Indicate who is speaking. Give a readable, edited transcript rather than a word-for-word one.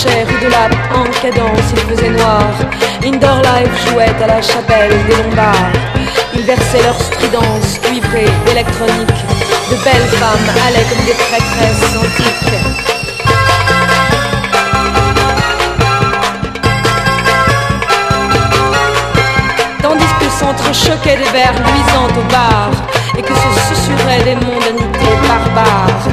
Speaker 1: marchait rue de Lappe en cadence, il faisait noir. Indoor Life jouait à la chapelle des Lombards. Ils versaient leur stridence cuivrée, électronique. De belles femmes allaient comme des prêtresses antiques. Tandis que s'entrechoquaient des verres luisants au bar, et que se susurraient des mondanités barbares.